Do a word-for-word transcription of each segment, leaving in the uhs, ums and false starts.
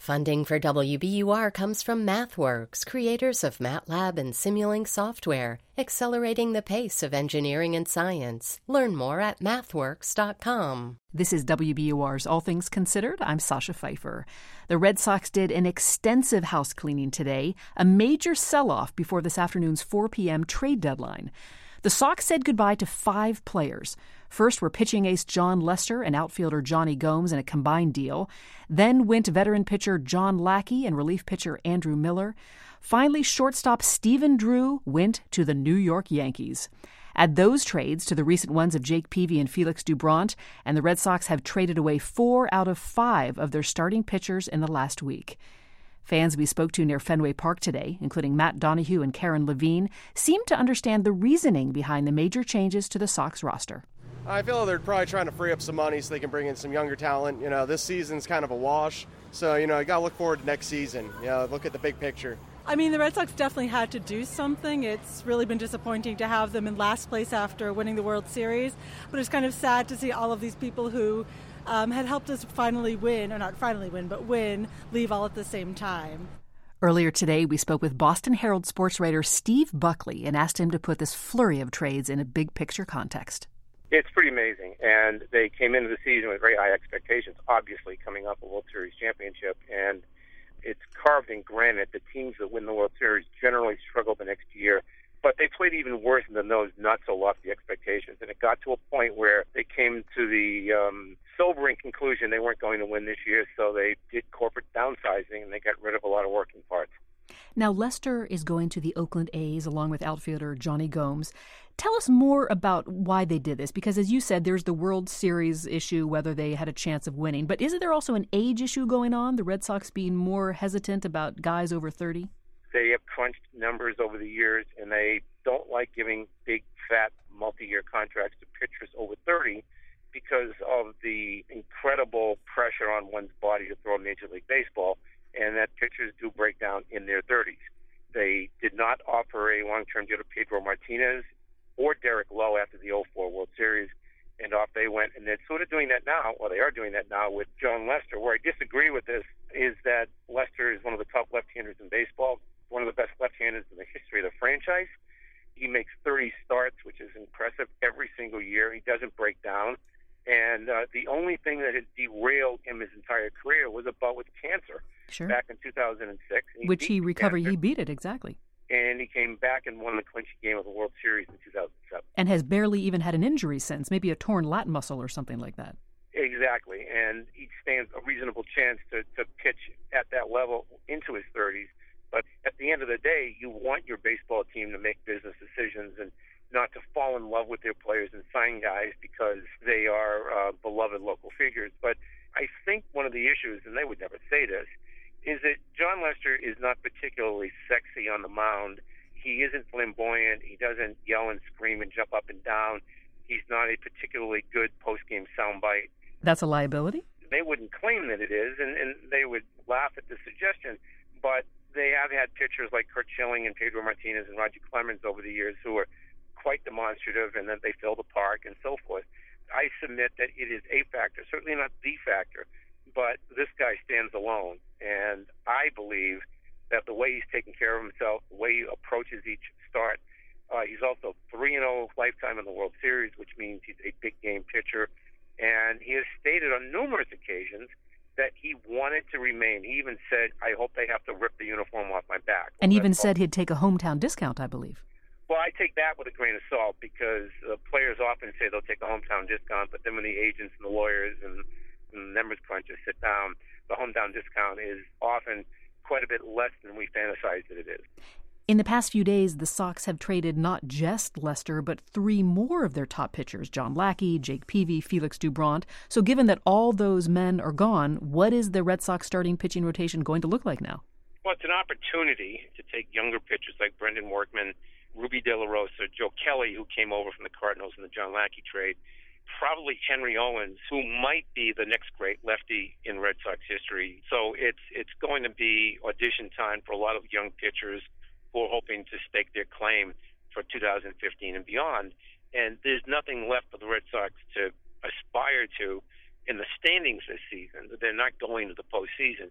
Funding for W B U R comes from MathWorks, creators of MATLAB and Simulink software, accelerating the pace of engineering and science. Learn more at mathworks dot com. This is W B U R's All Things Considered. I'm Sasha Pfeiffer. The Red Sox did an extensive house cleaning today, a major sell-off before this afternoon's four p.m. trade deadline. The Sox said goodbye to five players. First were pitching ace Jon Lester and outfielder Jonny Gomes in a combined deal. Then went veteran pitcher John Lackey and relief pitcher Andrew Miller. Finally, shortstop Stephen Drew went to the New York Yankees. Add those trades to the recent ones of Jake Peavy and Felix Doubront, and the Red Sox have traded away four out of five of their starting pitchers in the last week. Fans we spoke to near Fenway Park today, including Matt Donahue and Karen Levine, seemed to understand the reasoning behind the major changes to the Sox roster. I feel they're probably trying to free up some money so they can bring in some younger talent. You know, this season's kind of a wash, so, you know, you got to look forward to next season. You know, look at the big picture. I mean, the Red Sox definitely had to do something. It's really been disappointing to have them in last place after winning the World Series, but it's kind of sad to see all of these people who um, had helped us finally win, or not finally win, but win, leave all at the same time. Earlier today, we spoke with Boston Herald sports writer Steve Buckley and asked him to put this flurry of trades in a big-picture context. It's pretty amazing, and they came into the season with very high expectations, obviously coming off a World Series championship, and it's carved in granite. The teams that win the World Series generally struggle the next year, but they played even worse than those not-so-lofty expectations, and it got to a point where they came to the um, sobering conclusion they weren't going to win this year, so they did corporate downsizing, and they got rid of a lot of working parts. Now, Lester is going to the Oakland A's along with outfielder Jonny Gomes. Tell us more about why they did this, because as you said, there's the World Series issue, whether they had a chance of winning. But isn't there also an age issue going on, the Red Sox being more hesitant about guys over thirty? They have crunched numbers over the years, and they don't like giving big, fat, multi-year contracts to pitchers over thirty because of the incredible pressure on one's body to throw Major League Baseball, and that pitchers do break down in their thirties. They did not offer a long-term deal to Pedro Martinez or Derek Lowe after the oh four World Series, and off they went. And they're sort of doing that now, well, they are doing that now with Jon Lester. Where I disagree with this is that Lester is one of the top left-handers in baseball, one of the best left-handers in the history of the franchise. He makes thirty starts, which is impressive every single year. He doesn't break down. And uh, the only thing that has derailed him his entire career was a bout with cancer sure. back in two thousand six. He Which he recovered. Cancer, he beat it, exactly. And he came back and won the clinching game of the World Series in two thousand seven. And has barely even had an injury since, maybe a torn lat muscle or something like that. Exactly. And he stands a reasonable chance to, to pitch at that level into his thirties. But at the end of the day, you want your baseball team to make business decisions and not to fall in love with their players and sign guys because they are uh, beloved local figures. But I think one of the issues, and they would never say this, is that Jon Lester is not particularly sexy on the mound. He isn't flamboyant. He doesn't yell and scream and jump up and down. He's not a particularly good post-game soundbite. That's a liability? They wouldn't claim that it is, and, and they would laugh at the suggestion. But they have had pitchers like Curt Schilling and Pedro Martinez and Roger Clemens over the years who are quite demonstrative, and that they fill the park and so forth. I submit that it is a factor, certainly not the factor, but this guy stands alone. And I believe that the way he's taking care of himself, the way he approaches each start, uh, he's also three and oh lifetime in the World Series, which means he's a big-game pitcher. And he has stated on numerous occasions that he wanted to remain. He even said, I hope they have to rip the uniform off my back. And well, even said he'd take a hometown discount, I believe. Well, I take that with a grain of salt because uh, players often say they'll take a hometown discount, but then when the agents and the lawyers and, and the numbers crunchers sit down, the hometown discount is often quite a bit less than we fantasize that it is. In the past few days, the Sox have traded not just Lester, but three more of their top pitchers, John Lackey, Jake Peavy, Felix Doubront. So given that all those men are gone, what is the Red Sox starting pitching rotation going to look like now? Well, it's an opportunity to take younger pitchers like Brendan Workman, Ruby De La Rosa, Joe Kelly, who came over from the Cardinals in the John Lackey trade, probably Henry Owens, who might be the next great lefty in Red Sox history. So it's it's going to be audition time for a lot of young pitchers who are hoping to stake their claim for two thousand fifteen and beyond. And there's nothing left for the Red Sox to aspire to in the standings this season. They're not going to the postseason.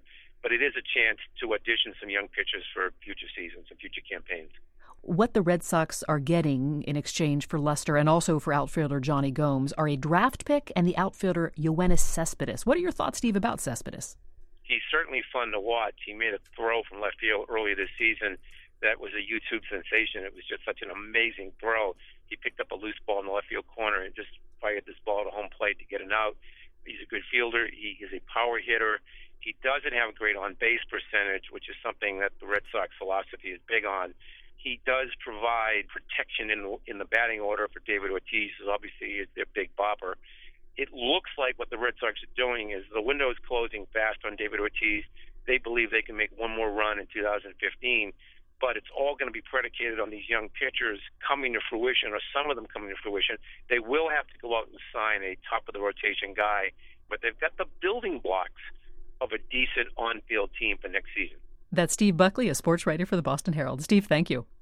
but it is a chance to audition some young pitchers for future seasons and future campaigns. What the Red Sox are getting in exchange for Lester and also for outfielder Johnny Gomes are a draft pick and the outfielder Yoenis Cespedes. What are your thoughts, Steve, about Cespedes? He's certainly fun to watch. He made a throw from left field earlier this season that was a YouTube sensation. It was just such an amazing throw. He picked up a loose ball in the left field corner and just fired this ball to home plate to get an out. He's a good fielder. He is a power hitter. He doesn't have a great on-base percentage, which is something that the Red Sox philosophy is big on. He does provide protection in the, in the batting order for David Ortiz, who obviously is their big bopper. It looks like what the Red Sox are doing is the window is closing fast on David Ortiz. They believe they can make one more run in two thousand fifteen, but it's all going to be predicated on these young pitchers coming to fruition, or some of them coming to fruition. They will have to go out and sign a top-of-the-rotation guy, but they've got the building blocks of a decent on-field team for next season. That's Steve Buckley, a sports writer for the Boston Herald. Steve, thank you.